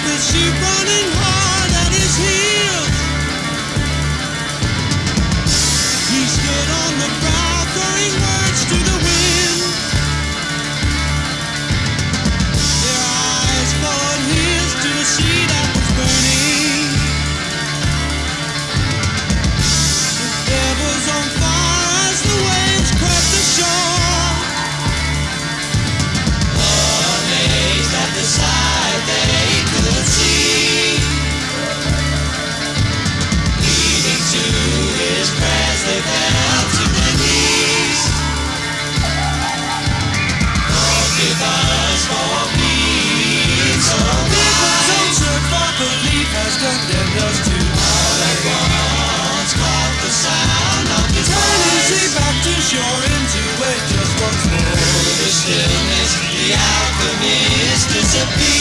the sheep running hard at his heels. He stood on the brow, throwing words to the wind. Their eyes followed his to the sea that was burning. The air was on fire as the waves crept ashore. Amazed at the sight they could see, leading to his prayers they fell to their knees. Forgive us for being so blind. People's own search for belief has condemned us to all at once. Caught the sound of his voice, back to shore into it just once more. The stillness, the alchemist disappears.